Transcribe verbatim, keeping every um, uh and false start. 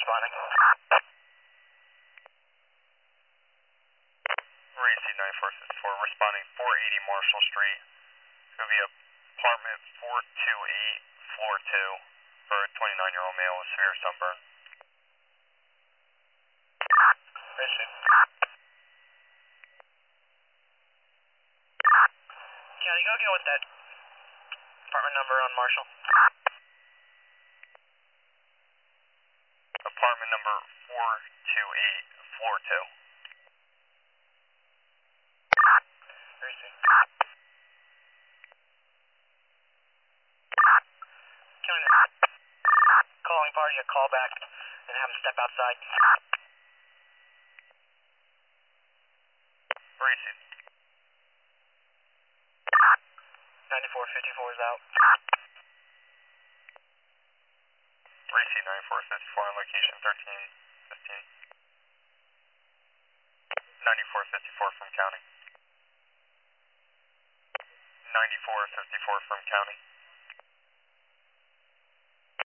responding. Receive ninety-four fifty-four, responding four eighty Marshall Street. It's going to be apartment four two eight, floor two, for a twenty-nine-year-old male with severe sunburn. Receive. County, go again with that apartment number on Marshall. Apartment number four two eight, floor two. Receive. County, calling party a call back and have him step outside. Receive. ninety-four fifty-four is out. Receive ninety-four fifty-four on location thirteen fifteen. ninety-four fifty-four from county. ninety-four fifty-four from county.